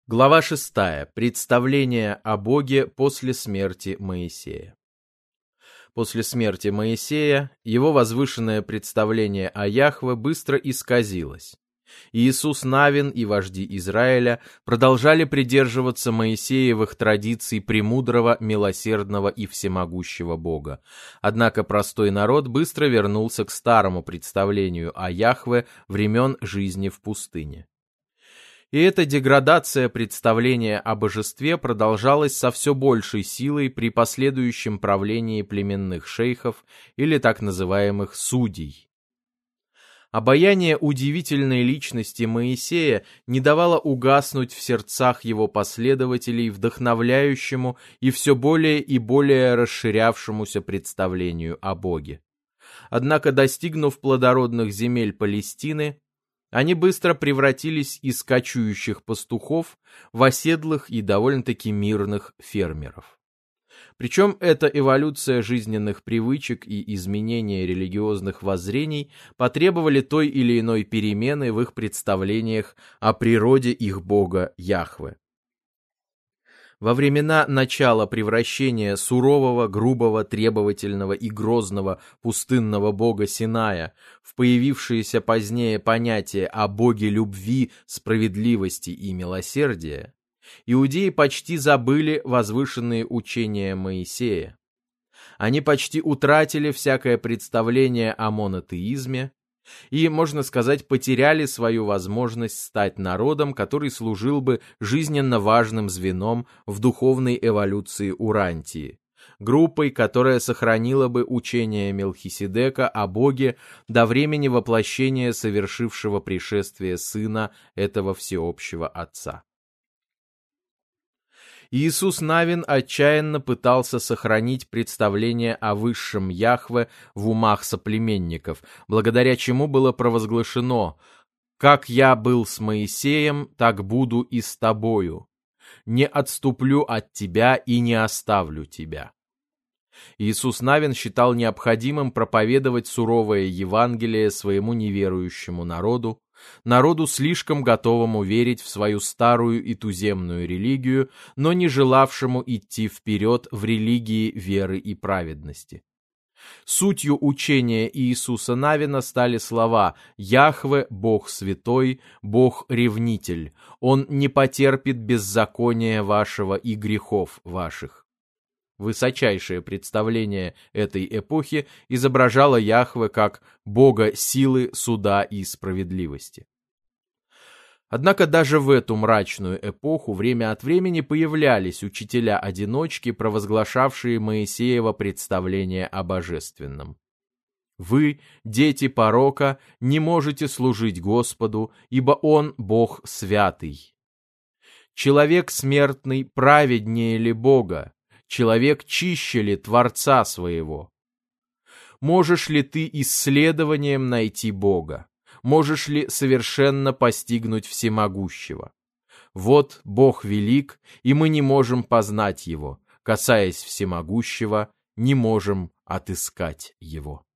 Глава 6. Представление о Боге после смерти Моисея. После смерти Моисея его возвышенное представление о Яхве быстро исказилось. Иисус Навин и вожди Израиля продолжали придерживаться Моисеевых традиций премудрого, милосердного и всемогущего Бога. Однако простой народ быстро вернулся к старому представлению о Яхве времен жизни в пустыне. И эта деградация представления о божестве продолжалась со все большей силой при последующем правлении племенных шейхов или так называемых судей. Обаяние удивительной личности Моисея не давало угаснуть в сердцах его последователей вдохновляющему и все более и более расширявшемуся представлению о Боге. Однако, достигнув плодородных земель Палестины, они быстро превратились из кочующих пастухов в оседлых и довольно-таки мирных фермеров. Причем эта эволюция жизненных привычек и изменение религиозных воззрений потребовали той или иной перемены в их представлениях о природе их бога Яхве. Во времена начала превращения сурового, грубого, требовательного и грозного пустынного бога Синая в появившееся позднее понятие о боге любви, справедливости и милосердия, иудеи почти забыли возвышенные учения Моисея. Они почти утратили всякое представление о монотеизме и, можно сказать, потеряли свою возможность стать народом, который служил бы жизненно важным звеном в духовной эволюции Урантии, группой, которая сохранила бы учение Мелхиседека о Боге до времени воплощения совершившего пришествие Сына этого всеобщего Отца. Иисус Навин отчаянно пытался сохранить представление о высшем Яхве в умах соплеменников, благодаря чему было провозглашено: «Как я был с Моисеем, так буду и с тобою. Не отступлю от тебя и не оставлю тебя». Иисус Навин считал необходимым проповедовать суровое Евангелие своему неверующему народу, слишком готовому верить в свою старую и туземную религию, но не желавшему идти вперед в религии веры и праведности. Сутью учения Иисуса Навина стали слова «Яхве – Бог святой, Бог ревнитель, Он не потерпит беззакония вашего и грехов ваших». Высочайшее представление этой эпохи изображало Яхве как Бога силы, суда и справедливости. Однако даже в эту мрачную эпоху время от времени появлялись учителя-одиночки, провозглашавшие Моисеево представление о божественном. «Вы, дети порока, не можете служить Господу, ибо Он Бог святый. Человек смертный праведнее ли Бога? Человек чище ли Творца своего? Можешь ли ты исследованием найти Бога? Можешь ли совершенно постигнуть Всемогущего? Вот Бог велик, и мы не можем познать Его, касаясь Всемогущего, не можем отыскать Его.